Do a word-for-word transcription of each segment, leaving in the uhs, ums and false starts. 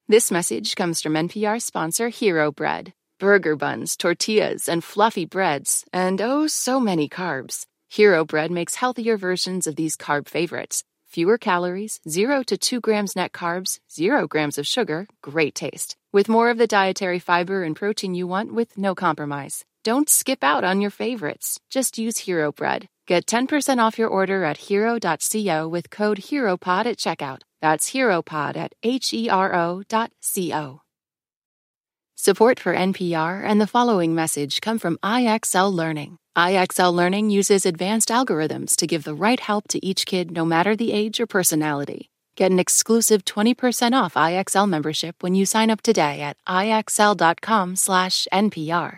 This message comes from N P R sponsor Hero Bread. Burger buns, tortillas, and fluffy breads, and oh, so many carbs. Hero Bread makes healthier versions of these carb favorites. Fewer calories, zero to two grams net carbs, zero grams of sugar, great taste. With more of the dietary fiber and protein you want with no compromise. Don't skip out on your favorites. Just use Hero Bread. Get ten percent off your order at hero dot co with code HEROPOD at checkout. That's HEROPOD at H E R O dot C O. Support for N P R and the following message come from I X L Learning. I X L Learning uses advanced algorithms to give the right help to each kid no matter the age or personality. Get an exclusive twenty percent off I X L membership when you sign up today at ixl.com slash NPR.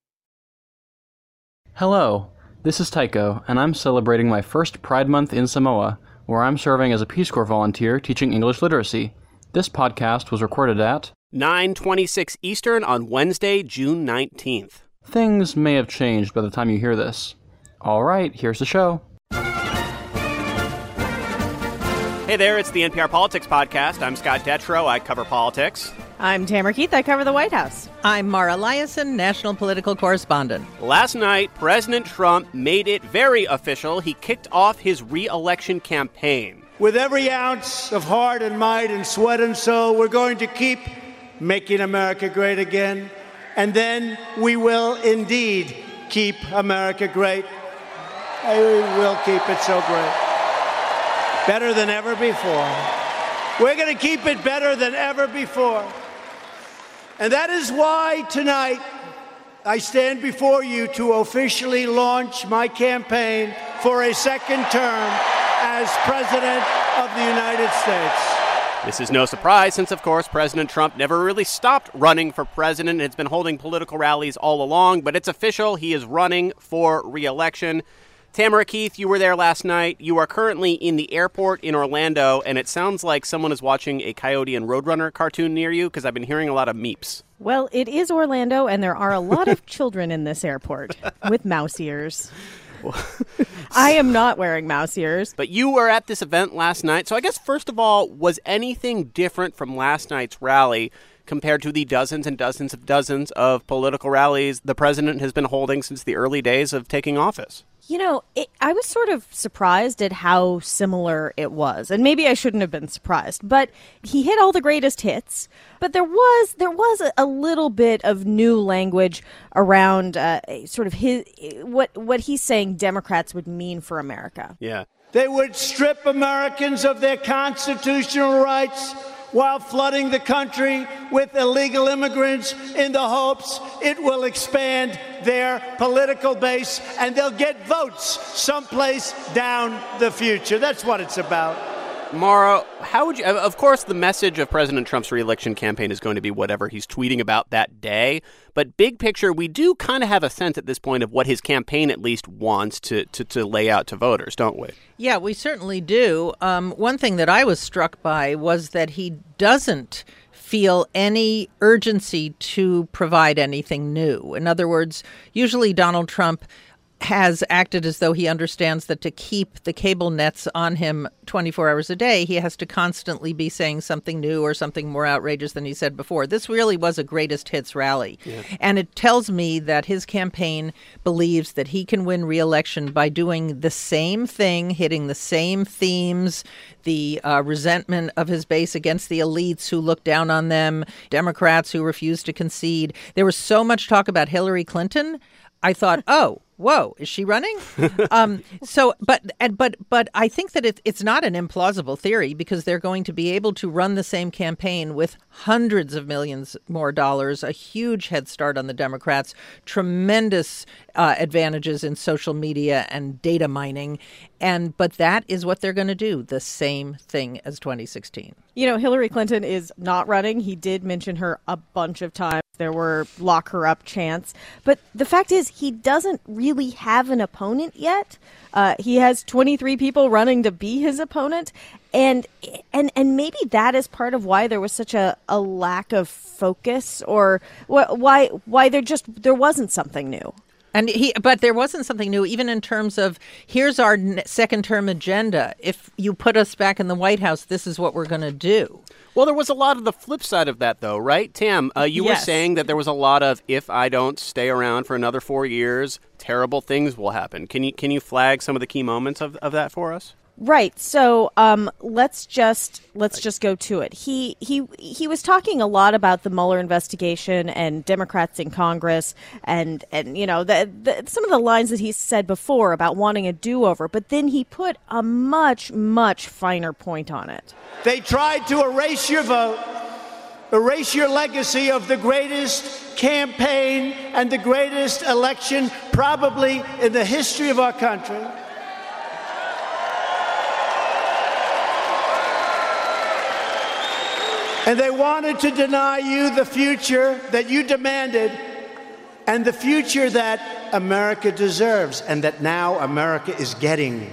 Hello, this is Tycho, and I'm celebrating my first Pride Month in Samoa, where I'm serving as a Peace Corps volunteer teaching English literacy. This podcast was recorded at nine twenty-six Eastern on Wednesday, June nineteenth. Things may have changed by the time you hear this. All right, here's the show. Hey there, it's the N P R Politics Podcast. I'm Scott Detrow. I cover politics. I'm Tamara Keith. I cover the White House. I'm Mara Liasson, national political correspondent. Last night, President Trump made it very official. He kicked off his re-election campaign. With every ounce of heart and might and sweat and soul, we're going to keep making America great again. And then we will indeed keep America great. We will keep it so great. Better than ever before. We're going to keep it better than ever before. And that is why tonight I stand before you to officially launch my campaign for a second term as President of the United States. This is no surprise since, of course, President Trump never really stopped running for president. It's been holding political rallies all along, but it's official. He is running for re-election. Tamara Keith, you were there last night. You are currently in the airport in Orlando, and it sounds like someone is watching a Coyote and Roadrunner cartoon near you, because I've been hearing a lot of meeps. Well, it is Orlando, and there are a lot of children in this airport with mouse ears. I am not wearing mouse ears. But you were at this event last night, so I guess, first of all, was anything different from last night's rally compared to the dozens and dozens of dozens of political rallies the president has been holding since the early days of taking office? You know, it, I was sort of surprised at how similar it was. And maybe I shouldn't have been surprised. But he hit all the greatest hits. But there was there was a, a little bit of new language around uh, sort of his what what he's saying Democrats would mean for America. Yeah. They would strip Americans of their constitutional rights while flooding the country with illegal immigrants in the hopes it will expand their political base and they'll get votes someplace down the future. That's what it's about. Mara, how would you, of course, the message of President Trump's re-election campaign is going to be whatever he's tweeting about that day. But big picture, we do kind of have a sense at this point of what his campaign at least wants to, to, to lay out to voters, don't we? Yeah, we certainly do. Um, one thing that I was struck by was that he doesn't feel any urgency to provide anything new. In other words, usually Donald Trump has acted as though he understands that to keep the cable nets on him twenty-four hours a day, he has to constantly be saying something new or something more outrageous than he said before. This really was a greatest hits rally. Yeah. And it tells me that his campaign believes that he can win re-election by doing the same thing, hitting the same themes, the uh, resentment of his base against the elites who look down on them, Democrats who refuse to concede. There was so much talk about Hillary Clinton. I thought, oh, whoa, is she running? um, so, but, but, but I think that it, it's not an implausible theory because they're going to be able to run the same campaign with hundreds of millions more dollars, a huge head start on the Democrats, tremendous uh, advantages in social media and data mining. And but that is what they're going to do, the same thing as twenty sixteen. You know, Hillary Clinton is not running. He did mention her a bunch of times. There were lock her up chants. But the fact is, he doesn't really have an opponent yet. Uh, he has twenty-three people running to be his opponent. And and and maybe that is part of why there was such a, a lack of focus or wh- why why there just there wasn't something new. And he, but there wasn't something new, even in terms of, here's our second term agenda. If you put us back in the White House, this is what we're going to do. Well, there was a lot of the flip side of that, though, right? Tam, uh, you Yes. were saying that there was a lot of, if I don't stay around for another four years, terrible things will happen. Can you can you flag some of the key moments of, of that for us? Right. So um, let's just let's just go to it. He he he was talking a lot about the Mueller investigation and Democrats in Congress, and and you know the, the, some of the lines that he said before about wanting a do-over. But then he put a much much finer point on it. They tried to erase your vote, erase your legacy of the greatest campaign and the greatest election probably in the history of our country. And they wanted to deny you the future that you demanded and the future that America deserves and that now America is getting.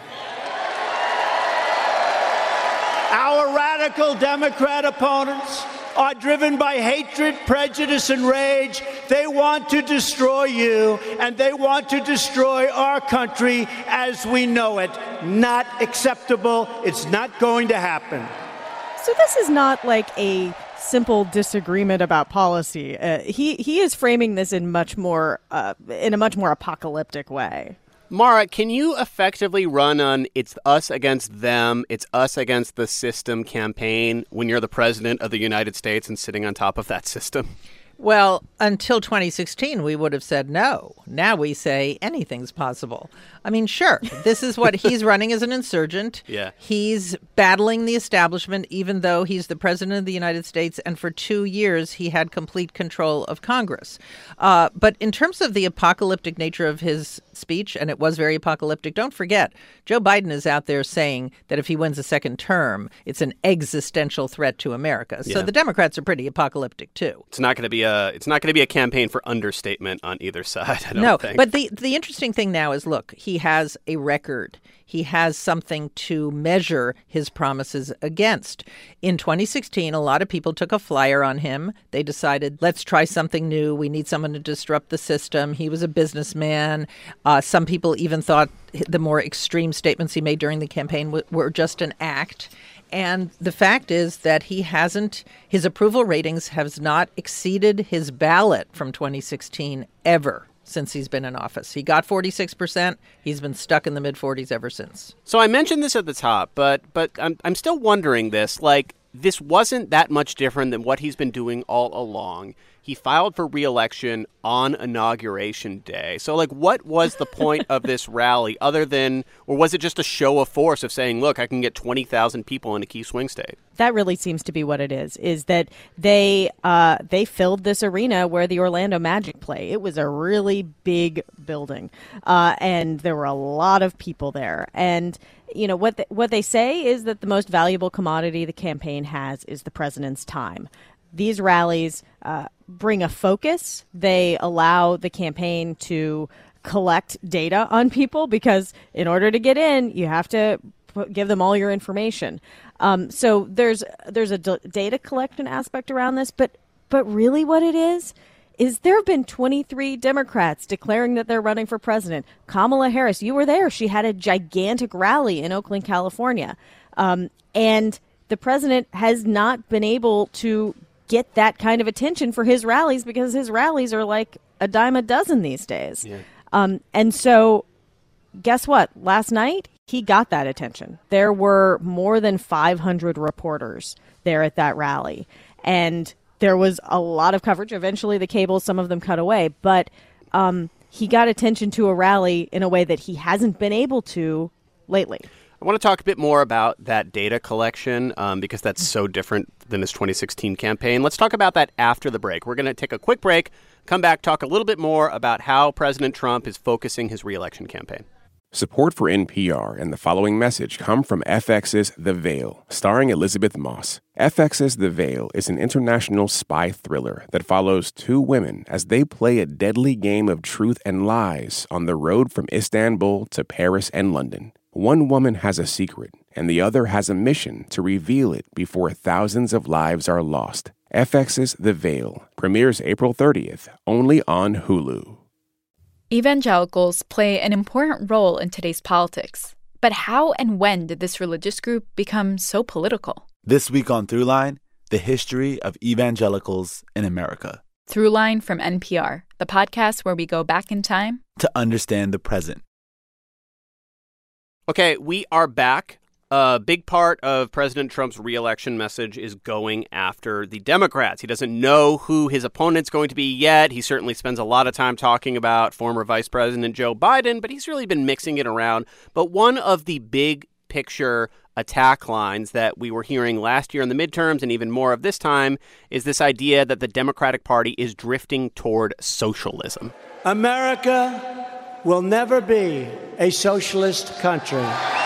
Our radical Democrat opponents are driven by hatred, prejudice, and rage. They want to destroy you, and they want to destroy our country as we know it. Not acceptable. It's not going to happen. So this is not like a simple disagreement about policy. Uh, he he is framing this in much more uh, in a much more apocalyptic way. Mara, can you effectively run an it's us against them, it's us against the system campaign when you're the president of the United States and sitting on top of that system? Well, until twenty sixteen, we would have said no. Now we say anything's possible. I mean, sure, this is what he's running as an insurgent. Yeah. He's battling the establishment, even though he's the president of the United States. And for two years, he had complete control of Congress. Uh, but in terms of the apocalyptic nature of his speech, and it was very apocalyptic, don't forget, Joe Biden is out there saying that if he wins a second term, it's an existential threat to America. So Yeah. the Democrats are pretty apocalyptic, too. It's not going to be a it's not going to be a campaign for understatement on either side, I don't no, think. but the, the interesting thing now is, look, he has a record. He has something to measure his promises against. In twenty sixteen, a lot of people took a flyer on him. They decided, let's try something new. We need someone to disrupt the system. He was a businessman. Uh, some people even thought the more extreme statements he made during the campaign w- were just an act. And the fact is that he hasn't, his approval ratings has not exceeded his ballot from twenty sixteen ever since he's been in office. He got forty-six percent. He's been stuck in the mid forties ever since. So I mentioned this at the top, but but I'm I'm still wondering this. Like, this wasn't that much different than what he's been doing all along. He filed for re-election on Inauguration Day. So, like, what was the point of this rally other than, or was it just a show of force of saying, look, I can get twenty thousand people in a key swing state? That really seems to be what it is, is that they uh, they filled this arena where the Orlando Magic play. It was a really big building, uh, and there were a lot of people there. And, you know, what the, what they say is that the most valuable commodity the campaign has is the president's time. These rallies uh, bring a focus. They allow the campaign to collect data on people because in order to get in, you have to put, give them all your information. Um, so there's there's a d- data collection aspect around this, but but really what it is is there have been twenty-three Democrats declaring that they're running for president. Kamala Harris, you were there. She had a gigantic rally in Oakland, California. Um, and the president has not been able to get that kind of attention for his rallies because his rallies are like a dime a dozen these days. Yeah. Um, and so guess what? Last night, he got that attention. There were more than five hundred reporters there at that rally. And there was a lot of coverage. Eventually, the cables, some of them cut away. But um, he got attention to a rally in a way that he hasn't been able to lately. I want to talk a bit more about that data collection um, because that's so different than his twenty sixteen campaign. Let's talk about that after the break. We're going to take a quick break, come back, talk a little bit more about how President Trump is focusing his re-election campaign. Support for N P R and the following message come from F X's The Veil, starring Elizabeth Moss. F X's The Veil is an international spy thriller that follows two women as they play a deadly game of truth and lies on the road from Istanbul to Paris and London. One woman has a secret, and the other has a mission to reveal it before thousands of lives are lost. F X's The Veil premieres April thirtieth, only on Hulu. Evangelicals play an important role in today's politics. But how and when did this religious group become so political? This week on Throughline, the history of evangelicals in America. Throughline from N P R, the podcast where we go back in time to understand the present. Okay, we are back. A big part of President Trump's re-election message is going after the Democrats. He doesn't know who his opponent's going to be yet. He certainly spends a lot of time talking about former Vice President Joe Biden, but he's really been mixing it around. But one of the big picture attack lines that we were hearing last year in the midterms and even more of this time is this idea that the Democratic Party is drifting toward socialism. America will never be a socialist country.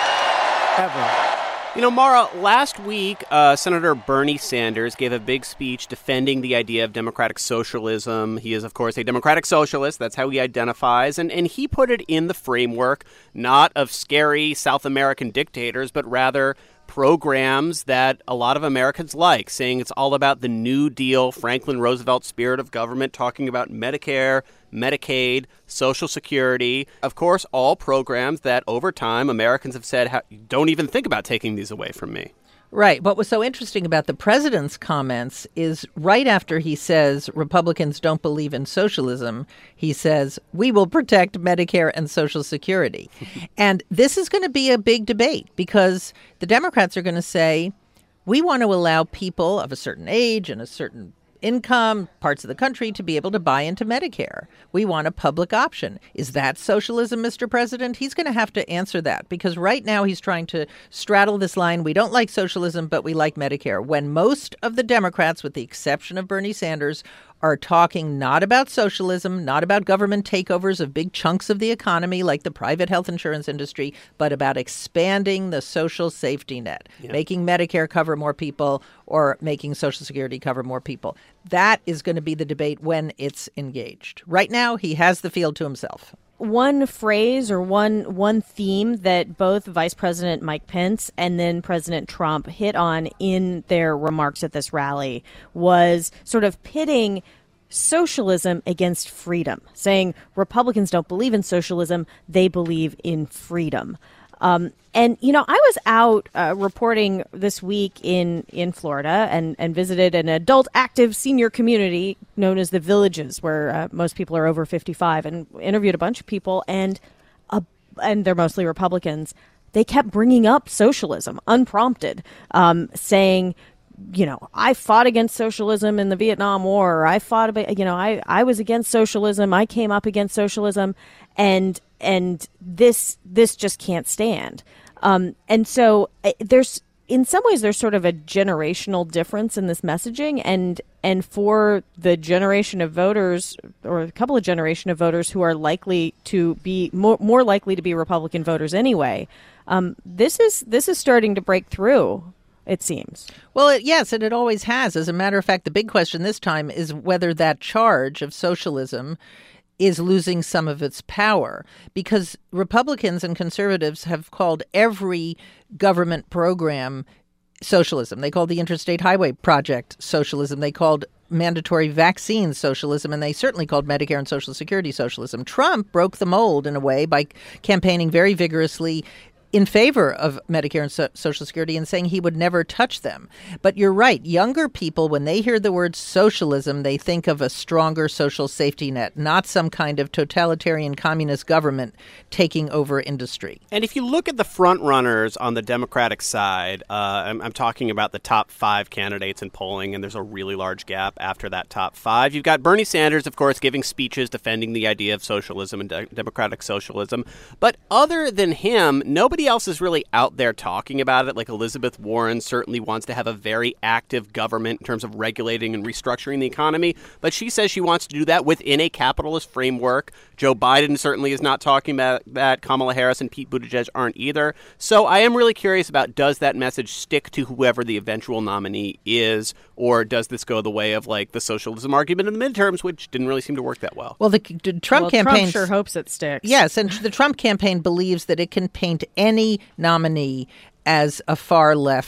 Ever. You know, Mara, last week, uh, Senator Bernie Sanders gave a big speech defending the idea of democratic socialism. He is, of course, a democratic socialist. That's how he identifies. And, and he put it in the framework not of scary South American dictators, but rather programs that a lot of Americans like, saying it's all about the New Deal, Franklin Roosevelt spirit of government, talking about Medicare, Medicaid, Social Security. Of course, all programs that over time Americans have said, don't even think about taking these away from me. Right. What was so interesting about the president's comments is right after he says Republicans don't believe in socialism, he says, we will protect Medicare and Social Security. And this is going to be a big debate because the Democrats are going to say, we want to allow people of a certain age and a certain income, parts of the country, to be able to buy into Medicare. We want a public option. Is that socialism, Mister President? He's going to have to answer that because right now he's trying to straddle this line. We don't like socialism, but we like Medicare. When most of the Democrats, with the exception of Bernie Sanders, are talking not about socialism, not about government takeovers of big chunks of the economy like the private health insurance industry, but about expanding the social safety net, yeah. making Medicare cover more people or making Social Security cover more people. That is going to be the debate when it's engaged. Right now, he has the field to himself. One phrase or one one theme that both Vice President Mike Pence and then President Trump hit on in their remarks at this rally was sort of pitting socialism against freedom, saying Republicans don't believe in socialism, they believe in freedom. Um, and, you know, I was out uh, reporting this week in, in Florida and, and visited an adult active senior community known as the Villages, where uh, most people are over fifty-five, and interviewed a bunch of people, and uh, and they're mostly Republicans. They kept bringing up socialism unprompted, um, saying, you know, I fought against socialism in the Vietnam War. Or I fought about, you know, I, I was against socialism. I came up against socialism. And and this this just can't stand. Um, and so uh, there's in some ways there's sort of a generational difference in this messaging. And and for the generation of voters or a couple of generation of voters who are likely to be more, more likely to be Republican voters anyway, um, this is this is starting to break through. It seems. Well, it, yes, and it always has. As a matter of fact, the big question this time is whether that charge of socialism is losing some of its power, because Republicans and conservatives have called every government program socialism. They called the Interstate Highway Project socialism. They called mandatory vaccines socialism, and they certainly called Medicare and Social Security socialism. Trump broke the mold in a way by campaigning very vigorously in favor of Medicare and so- Social Security and saying he would never touch them. But you're right. Younger people, when they hear the word socialism, they think of a stronger social safety net, not some kind of totalitarian communist government taking over industry. And if you look at the front runners on the Democratic side, uh, I'm, I'm talking about the top five candidates in polling, and there's a really large gap after that top five. You've got Bernie Sanders, of course, giving speeches defending the idea of socialism and de- democratic socialism. But other than him, nobody else is really out there talking about it. Like Elizabeth Warren certainly wants to have a very active government in terms of regulating and restructuring the economy, but she says she wants to do that within a capitalist framework. Joe Biden certainly is not talking about that. Kamala Harris and Pete Buttigieg aren't either. So I am really curious about, does that message stick to whoever the eventual nominee is, or does this go the way of like the socialism argument in the midterms, which didn't really seem to work that well? Well, the, the Trump well, campaign Trump sure hopes it sticks. Yes, and the Trump campaign believes that it can paint any nominee as a far left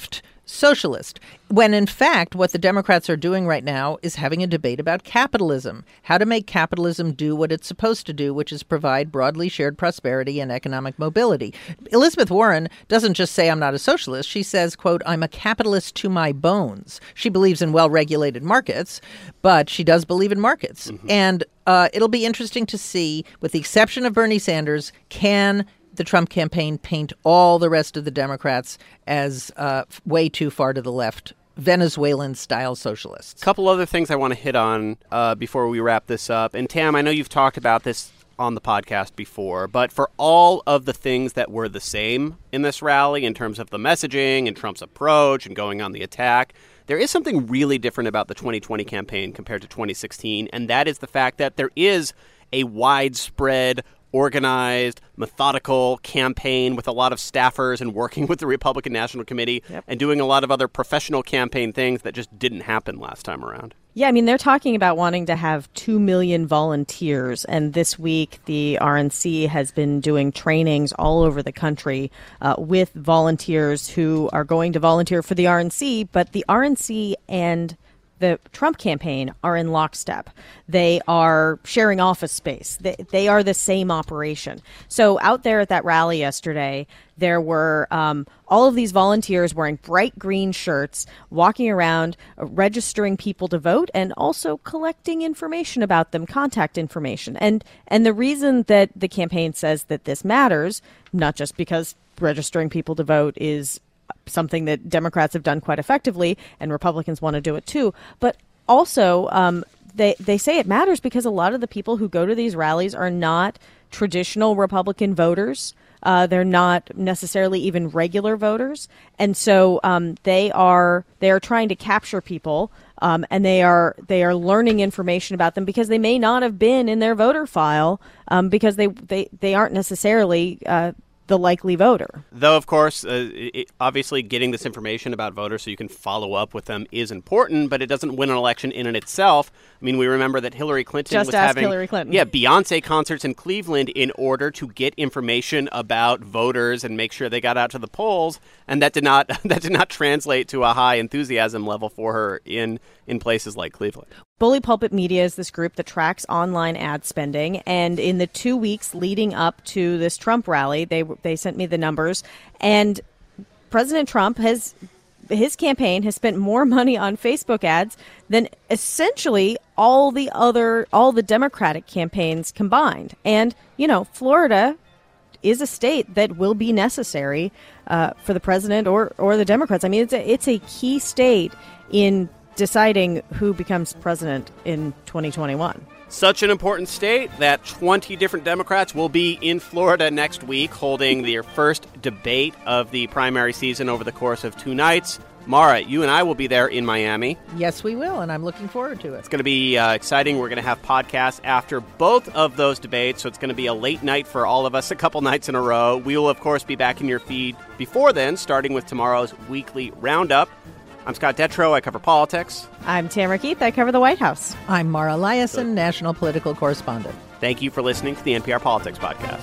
socialist, when in fact what the Democrats are doing right now is having a debate about capitalism, how to make capitalism do what it's supposed to do, which is provide broadly shared prosperity and economic mobility. Elizabeth Warren doesn't just say I'm not a socialist. She says, quote, I'm a capitalist to my bones. She believes in well-regulated markets, but she does believe in markets. Mm-hmm. And uh, it'll be interesting to see, with the exception of Bernie Sanders, can the Trump campaign paint all the rest of the Democrats as uh, way too far to the left, Venezuelan-style socialists. A couple other things I want to hit on uh, before we wrap this up. And Tam, I know you've talked about this on the podcast before, but for all of the things that were the same in this rally in terms of the messaging and Trump's approach and going on the attack, there is something really different about the twenty twenty campaign compared to twenty sixteen, and that is the fact that there is a widespread, organized, methodical campaign with a lot of staffers and working with the Republican National Committee yep. and doing a lot of other professional campaign things that just didn't happen last time around. Yeah, I mean, they're talking about wanting to have two million volunteers. And this week, the R N C has been doing trainings all over the country uh, with volunteers who are going to volunteer for the R N C. But the R N C and the Trump campaign are in lockstep. They are sharing office space. They, they are the same operation. So out there at that rally yesterday, there were um, all of these volunteers wearing bright green shirts, walking around, uh, registering people to vote, and also collecting information about them, contact information. And and the reason that the campaign says that this matters, not just because registering people to vote is something that Democrats have done quite effectively, and Republicans want to do it too. But also, um, they they say it matters because a lot of the people who go to these rallies are not traditional Republican voters. Uh, they're not necessarily even regular voters, and so um, they are they are trying to capture people, um, and they are they are learning information about them because they may not have been in their voter file um, because they they they aren't necessarily Uh, the likely voter. Though, of course, uh, it, obviously getting this information about voters so you can follow up with them is important, but it doesn't win an election in and itself. I mean, we remember that Hillary Clinton Just was ask having Hillary Clinton. yeah, Beyonce concerts in Cleveland in order to get information about voters and make sure they got out to the polls, and that did not that did not translate to a high enthusiasm level for her in in places like Cleveland. Bully Pulpit Media is this group that tracks online ad spending, and in the two weeks leading up to this Trump rally, they they sent me the numbers, and President Trump has his campaign has spent more money on Facebook ads than essentially all the other all the Democratic campaigns combined. And you know, Florida is a state that will be necessary uh, for the president or or the Democrats. I mean, it's a, it's a key state in deciding who becomes president in twenty twenty-one. Such an important state that twenty different Democrats will be in Florida next week holding their first debate of the primary season over the course of two nights. Mara, you and I will be there in Miami. Yes, we will, and I'm looking forward to it. It's going to be uh, exciting. We're going to have podcasts after both of those debates, so it's going to be a late night for all of us, a couple nights in a row. We will, of course, be back in your feed before then, starting with tomorrow's weekly roundup. I'm Scott Detrow. I cover politics. I'm Tamara Keith. I cover the White House. I'm Mara Liasson, national political correspondent. Thank you for listening to the N P R Politics Podcast.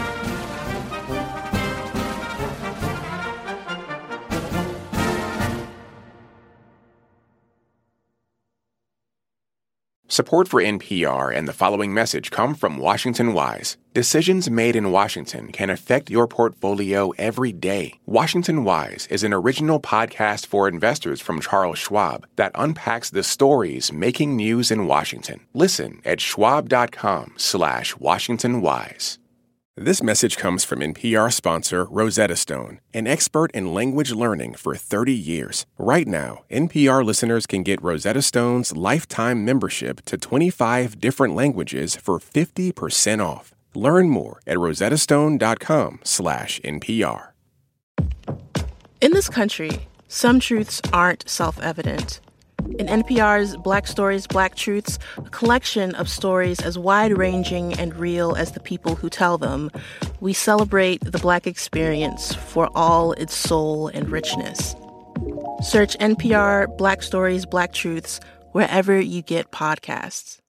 Support for N P R and the following message come from Washington Wise. Decisions made in Washington can affect your portfolio every day. Washington Wise is an original podcast for investors from Charles Schwab that unpacks the stories making news in Washington. Listen at schwab.com slash Washington Wise. This message comes from N P R sponsor Rosetta Stone, an expert in language learning for thirty years. Right now, N P R listeners can get Rosetta Stone's lifetime membership to twenty-five different languages for fifty percent off. Learn more at rosettastone.com slash NPR. In this country, some truths aren't self-evident. In N P R's Black Stories, Black Truths, a collection of stories as wide-ranging and real as the people who tell them, we celebrate the Black experience for all its soul and richness. Search N P R Black Stories, Black Truths wherever you get podcasts.